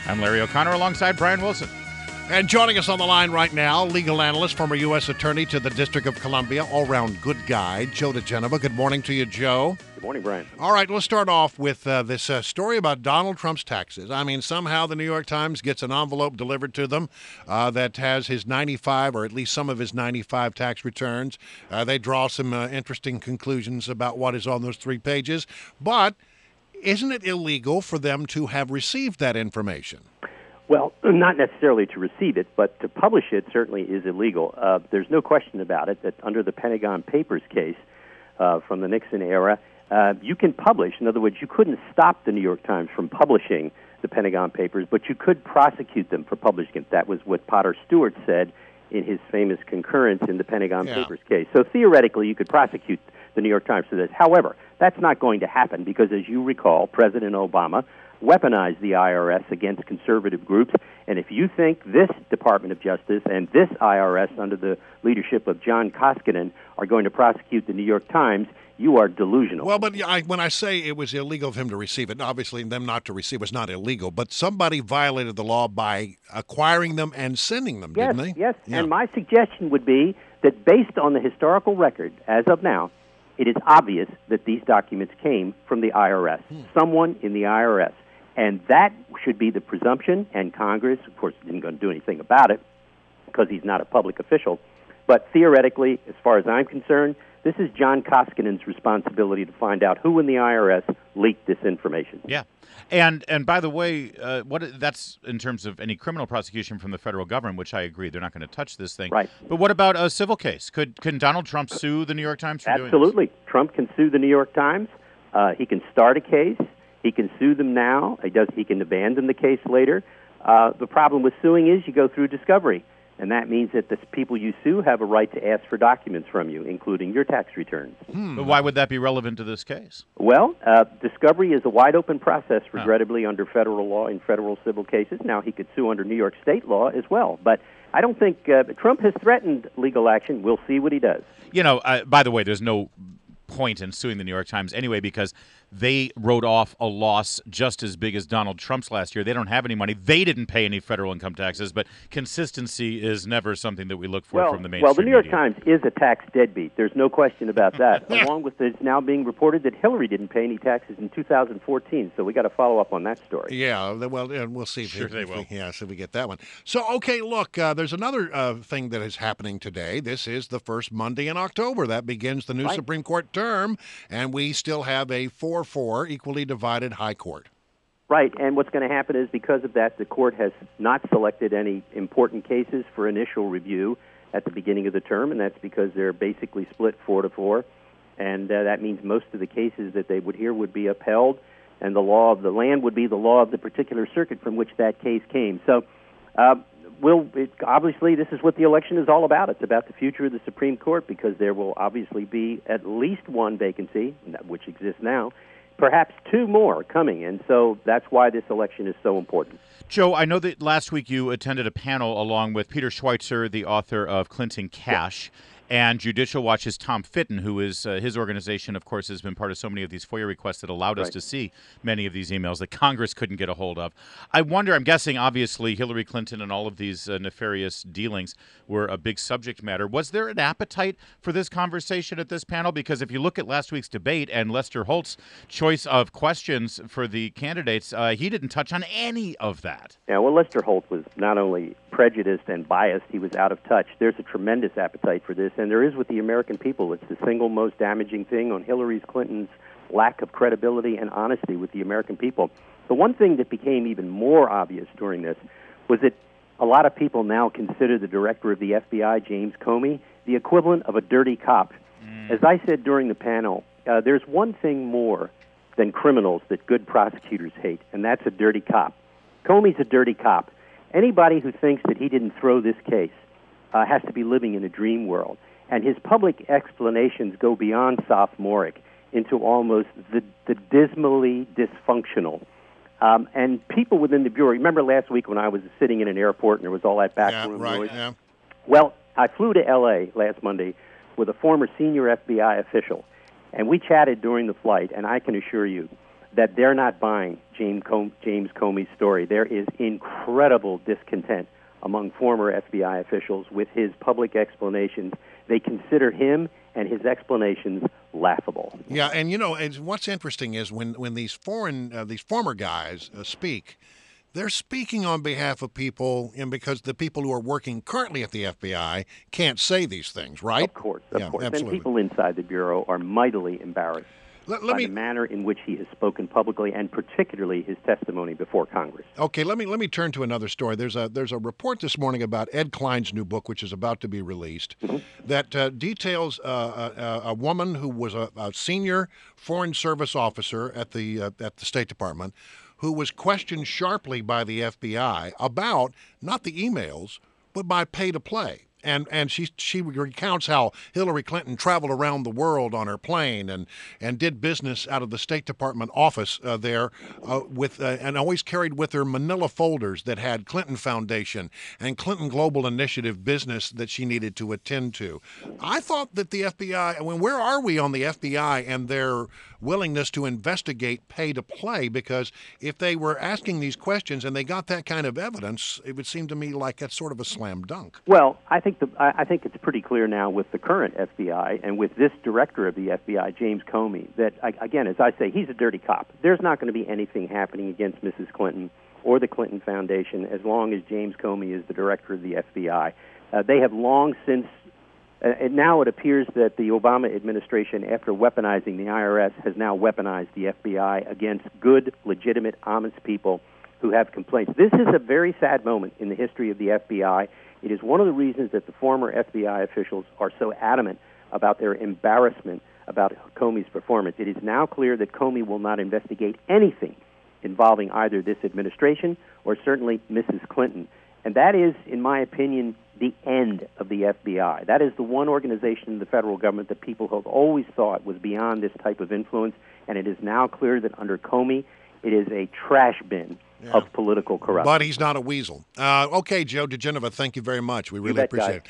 I'm Larry O'Connor alongside Brian Wilson. And joining us on the line right now, legal analyst, former U.S. Attorney to the District of Columbia, all-round good guy, Joe diGenova. Good morning to you, Joe. Good morning, Brian. All right, let's start off with this story about Donald Trump's taxes. I mean, somehow the New York Times gets an envelope delivered to them that has his 95, or at least some of his 95 tax returns. They draw some interesting conclusions about what is on those 3 pages. But isn't it illegal for them to have received that information? Well, not necessarily to receive it, but to publish it certainly is illegal. There's no question about it that under the Pentagon Papers case from the Nixon era, you can publish. In other words, you couldn't stop the New York Times from publishing the Pentagon Papers, but you could prosecute them for publishing it. That was what Potter Stewart said in his famous concurrence in the Pentagon Papers case. So theoretically, you could prosecute the New York Times for this. However, that's not going to happen because, as you recall, President Obama weaponized the IRS against conservative groups. And if you think this Department of Justice and this IRS under the leadership of John Koskinen are going to prosecute the New York Times, you are delusional. Well, but when I say it was illegal of him to receive it, obviously them not to receive was not illegal, but somebody violated the law by acquiring them and sending them, didn't they? Yes, and my suggestion would be that based on the historical record as of now, it is obvious that these documents came from the IRS, someone in the IRS. And that should be the presumption, and Congress, of course, isn't going to do anything about it because he's not a public official. But theoretically, as far as I'm concerned, this is John Koskinen's responsibility to find out who in the IRS leaked this information. Yeah. And by the way, that's in terms of any criminal prosecution from the federal government, which I agree, they're not going to touch this thing. Right. But what about a civil case? Can Donald Trump sue the New York Times for doing this? Absolutely. Trump can sue the New York Times. He can start a case. He can sue them now. He can abandon the case later. The problem with suing is you go through discovery, and that means that the people you sue have a right to ask for documents from you, including your tax returns. But why would that be relevant to this case? Well, discovery is a wide-open process, regrettably, under federal law in federal civil cases. Now, he could sue under New York state law as well, but I don't think Trump has threatened legal action. We'll see what he does. You know, by the way, there's no point in suing the New York Times anyway because they wrote off a loss just as big as Donald Trump's last year. They don't have any money. They didn't pay any federal income taxes, but consistency is never something that we look for from the mainstream Well, the New York media. Times is a tax deadbeat. There's no question about that. Along with it's now being reported that Hillary didn't pay any taxes in 2014, so we got to follow up on that story. Yeah, well, and we'll see if they will. So we get that one. So, okay, look, there's another thing that is happening today. This is the first Monday in October. That begins the new Supreme Court term, and we still have a 4-4 equally divided high court. Right, and what's going to happen is because of that, the court has not selected any important cases for initial review at the beginning of the term, and that's because they're basically split 4-4, and that means most of the cases that they would hear would be upheld, and the law of the land would be the law of the particular circuit from which that case came. So, obviously, this is what the election is all about. It's about the future of the Supreme Court because there will obviously be at least one vacancy, which exists now, perhaps 2 more coming, and so that's why this election is so important. Joe, I know that last week you attended a panel along with Peter Schweitzer, the author of Clinton Cash, and Judicial Watch's Tom Fitton, who is his organization, of course, has been part of so many of these FOIA requests that allowed us to see many of these emails that Congress couldn't get a hold of. I wonder, I'm guessing, obviously, Hillary Clinton and all of these nefarious dealings were a big subject matter. Was there an appetite for this conversation at this panel? Because if you look at last week's debate and Lester Holt's choice of questions for the candidates, he didn't touch on any of that. Yeah, well, Lester Holt was not only prejudiced and biased, he was out of touch. There's a tremendous appetite for this, and there is with the American people. It's the single most damaging thing on Hillary Clinton's lack of credibility and honesty with the American people. The one thing that became even more obvious during this was that a lot of people now consider the director of the FBI, James Comey, the equivalent of a dirty cop. As I said during the panel, there's one thing more than criminals that good prosecutors hate, and that's a dirty cop. Comey's a dirty cop. Anybody who thinks that he didn't throw this case has to be living in a dream world. And his public explanations go beyond sophomoric into almost the dismally dysfunctional. And people within the Bureau, remember last week when I was sitting in an airport and there was all that backroom noise? Yeah. Well, I flew to L.A. last Monday with a former senior FBI official, and we chatted during the flight, and I can assure you that they're not buying James Comey's story. There is incredible discontent among former FBI officials with his public explanations. They consider him and his explanations laughable. Yeah, and what's interesting is when these former guys speak, they're speaking on behalf of people, and because the people who are working currently at the FBI can't say these things, right? Of course, of course. Absolutely. And people inside the Bureau are mightily embarrassed by the manner in which he has spoken publicly, and particularly his testimony before Congress. Okay, let me turn to another story. There's a report this morning about Ed Klein's new book, which is about to be released, that details a woman who was a senior Foreign Service officer at the State Department, who was questioned sharply by the FBI about not the emails, but by pay to play. And she recounts how Hillary Clinton traveled around the world on her plane and did business out of the State Department office there and always carried with her manila folders that had Clinton Foundation and Clinton Global Initiative business that she needed to attend to. I thought that the FBI, where are we on the FBI and their willingness to investigate pay to play? Because if they were asking these questions and they got that kind of evidence, it would seem to me like that's sort of a slam dunk. Well, I think it's pretty clear now with the current FBI and with this director of the FBI, James Comey, that, again, as I say, he's a dirty cop. There's not going to be anything happening against Mrs. Clinton or the Clinton Foundation as long as James Comey is the director of the FBI. They have long since, and now it appears that the Obama administration, after weaponizing the IRS, has now weaponized the FBI against good, legitimate, honest people who have complaints. This is a very sad moment in the history of the FBI. It is one of the reasons that the former FBI officials are so adamant about their embarrassment about Comey's performance. It is now clear that Comey will not investigate anything involving either this administration or certainly Mrs. Clinton. And that is, in my opinion, the end of the FBI. That is the one organization in the federal government that people have always thought was beyond this type of influence, and it is now clear that under Comey, it is a trash bin of political corruption. But he's not a weasel. Okay, Joe diGenova, thank you very much. We really appreciate it.